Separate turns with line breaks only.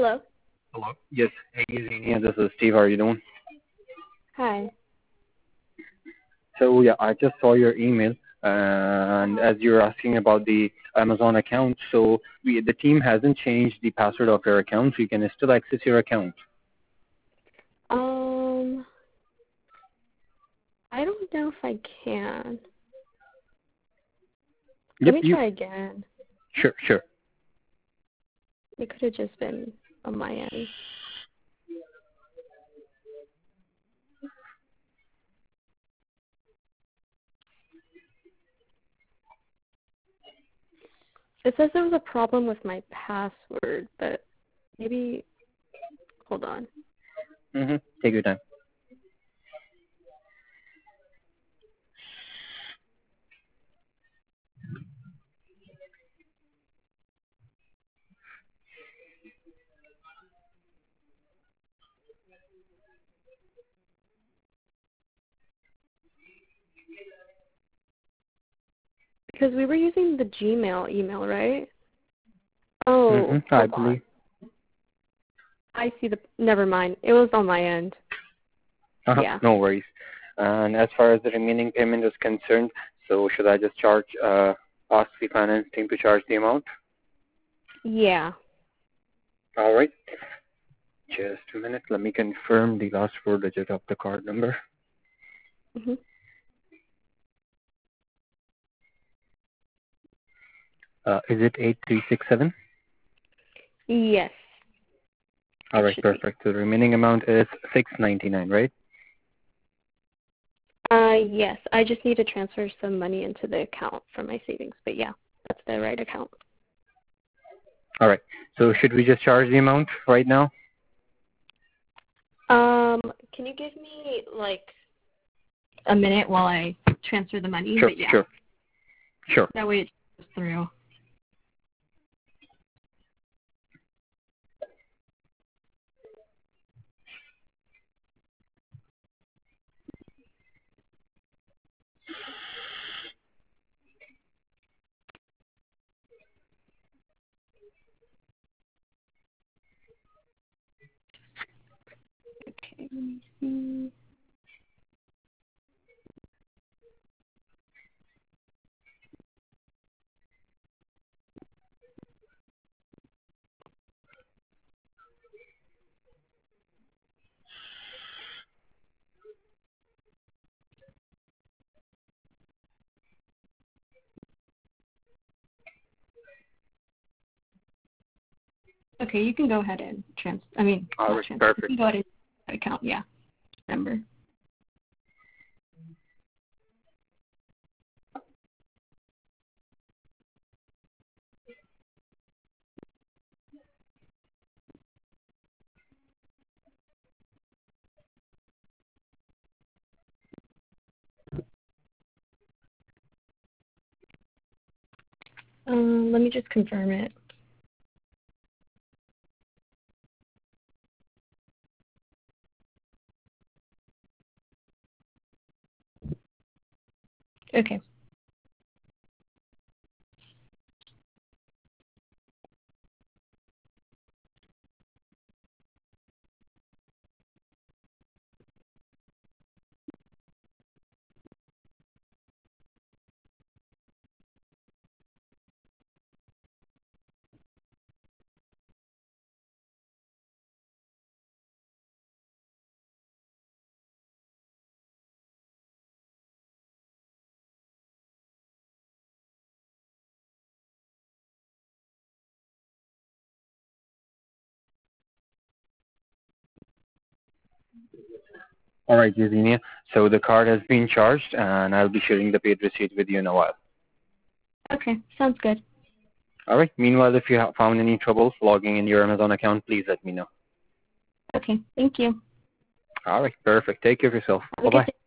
Hello.
Hello. Yes. Hey, Xenia, this is Steve. How are you doing?
Hi.
So yeah, I just saw your email, and as you're asking about the Amazon account, so the team hasn't changed the password of your account, so you can still access your account.
I don't know if I can.
Yep.
Let me try again.
Sure.
It could have just been on my end. It says there was a problem with my password, but maybe, hold on.
Take your time.
Because we were using the Gmail email, right? Oh,
I
hold
believe.
on. I see never mind. It was on my end. Yeah.
No worries. And as far as the remaining payment is concerned, so should I just ask the finance team to charge the amount?
Yeah.
All right. Just a minute. Let me confirm the last four digits of the card number.
Mhm.
Is it 8367?
Yes.
All right, perfect. So the remaining amount is $699, right?
Yes. I just need to transfer some money into the account from my savings, but yeah, that's the right account.
All right. So should we just charge the amount right now?
Can you give me like a minute while I transfer the money?
Sure,
But yeah.
Sure.
That way it goes through. Okay, let me see. Okay, you can go ahead and
All right, perfect.
You can go ahead and account, yeah. Number. Let me just confirm it. Okay.
All right, Yesenia. So the card has been charged, and I'll be sharing the paid receipt with you in a while.
Okay, sounds good.
All right. Meanwhile, if you have found any trouble logging in your Amazon account, please let me know.
Okay, thank you.
All right, perfect. Take care of yourself.
Have a good
Bye-bye.
day.